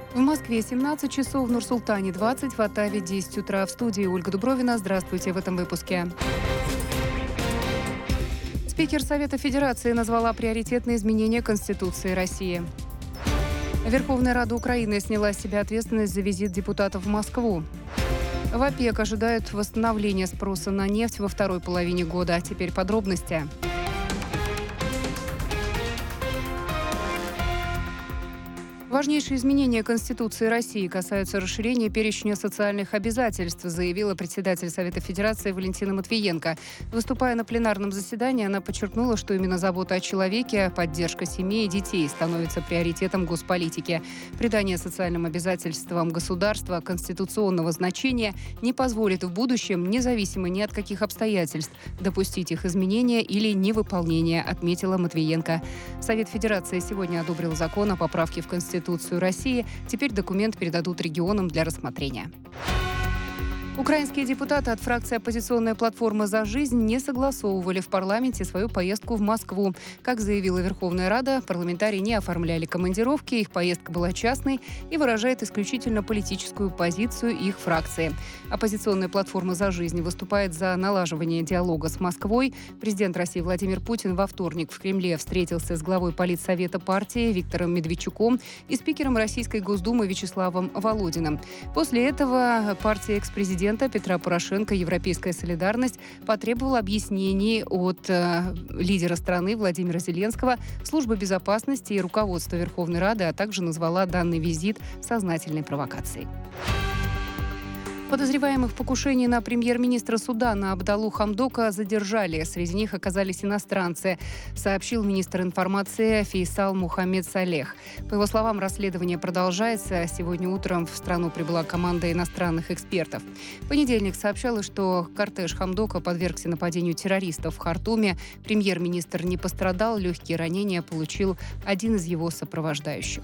В Москве 17 часов, в Нур-Султане 20, в Оттаве 10 утра. В студии Ольга Дубровина. Здравствуйте в этом выпуске. Спикер Совета Федерации назвала приоритетные изменения Конституции России. Верховная Рада Украины сняла с себя ответственность за визит депутатов в Москву. В ОПЕК ожидают восстановления спроса на нефть во второй половине года. А теперь подробности. Важнейшие изменения Конституции России касаются расширения перечня социальных обязательств, заявила председатель Совета Федерации Валентина Матвиенко. Выступая на пленарном заседании, она подчеркнула, что именно забота о человеке, поддержка семей и детей становится приоритетом госполитики. Придание социальным обязательствам государства конституционного значения не позволит в будущем, независимо ни от каких обстоятельств, допустить их изменения или невыполнения, отметила Матвиенко. Совет Федерации сегодня одобрил закон о поправке в Конституцию России. Теперь документ передадут регионам для рассмотрения. Украинские депутаты от фракции «Оппозиционная платформа за жизнь» не согласовывали в парламенте свою поездку в Москву. Как заявила Верховная Рада, парламентарии не оформляли командировки, их поездка была частной и выражает исключительно политическую позицию их фракции. «Оппозиционная платформа за жизнь» выступает за налаживание диалога с Москвой. Президент России Владимир Путин во вторник в Кремле встретился с главой Политсовета партии Виктором Медведчуком и спикером Российской Госдумы Вячеславом Володиным. После этого партия экс-президента Петра Порошенко «Европейская солидарность» потребовала объяснений от лидера страны Владимира Зеленского, службы безопасности и руководства Верховной Рады, а также назвала данный визит сознательной провокацией. Подозреваемых в покушении на премьер-министра Судана Абдаллу Хамдока задержали. Среди них оказались иностранцы, сообщил министр информации Фейсал Мухаммед Салех. По его словам, расследование продолжается. Сегодня утром в страну прибыла команда иностранных экспертов. В понедельник сообщалось, что кортеж Хамдока подвергся нападению террористов в Хартуме. Премьер-министр не пострадал, легкие ранения получил один из его сопровождающих.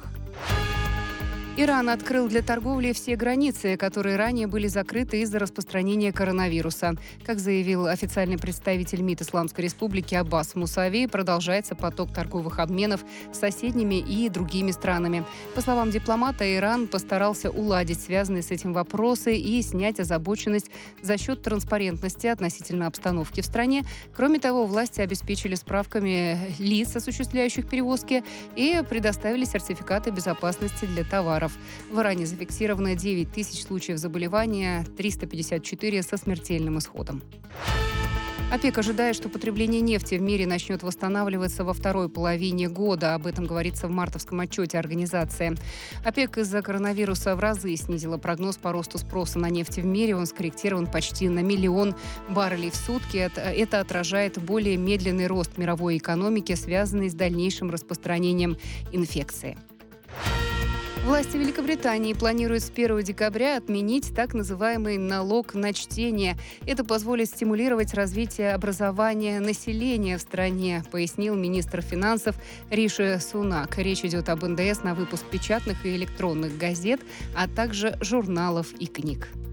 Иран открыл для торговли все границы, которые ранее были закрыты из-за распространения коронавируса. Как заявил официальный представитель МИД Исламской Республики Аббас Мусави, продолжается поток торговых обменов с соседними и другими странами. По словам дипломата, Иран постарался уладить связанные с этим вопросы и снять озабоченность за счет транспарентности относительно обстановки в стране. Кроме того, власти обеспечили справками лиц, осуществляющих перевозки, и предоставили сертификаты безопасности для товаров. В Иране зафиксировано 9 тысяч случаев заболевания, 354 со смертельным исходом. ОПЕК ожидает, что потребление нефти в мире начнет восстанавливаться во второй половине года. Об этом говорится в мартовском отчете организации. ОПЕК из-за коронавируса в разы снизила прогноз по росту спроса на нефть в мире. Он скорректирован почти на 1 миллион баррелей в сутки. Это отражает более медленный рост мировой экономики, связанный с дальнейшим распространением инфекции. Власти Великобритании планируют с 1 декабря отменить так называемый налог на чтение. Это позволит стимулировать развитие образования населения в стране, пояснил министр финансов Риши Сунак. Речь идет об НДС на выпуск печатных и электронных газет, а также журналов и книг.